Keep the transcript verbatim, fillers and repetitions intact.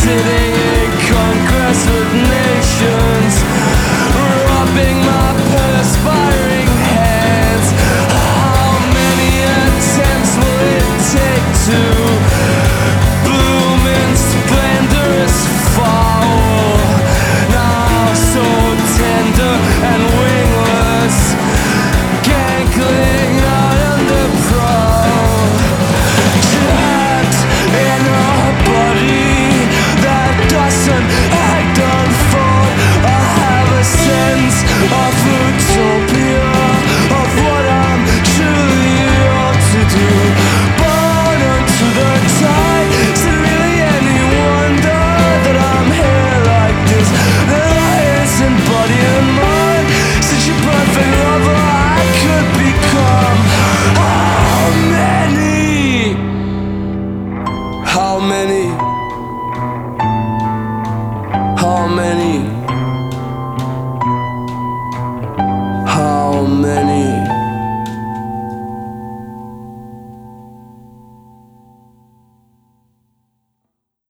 sitting in congress with nations, rubbing my perspiring hands. How many attempts will it take to bloom in splendorous fall? Now so tender and wingless, gangling out under prowl, trapped in a body that doesn't act unfold. I have a sense of utopia, of what I'm truly ought to do. Born unto the tide, is it really any wonder that I'm here like this? That I isn't body and mind, such a perfect lover I could become. How many? How many? How many?